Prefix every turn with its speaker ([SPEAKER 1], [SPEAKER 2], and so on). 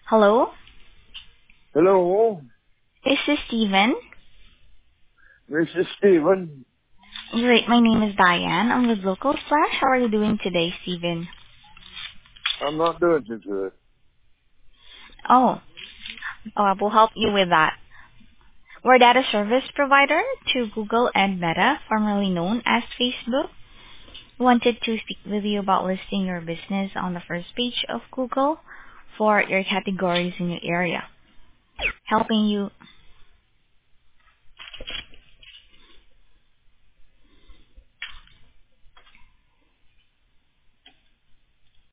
[SPEAKER 1] Hello?
[SPEAKER 2] Hello,
[SPEAKER 1] Is this Steven?
[SPEAKER 2] this is Steven.
[SPEAKER 1] Great, my name is Diane. I'm with Local Flash. How are you doing today, Steven?
[SPEAKER 2] I'm not doing too good.
[SPEAKER 1] Oh, we'll help you with that. We're a data service provider to Google and Meta, formerly known as Facebook. Wanted to speak with you about listing your business on the first page of Google for your categories in your area. Helping you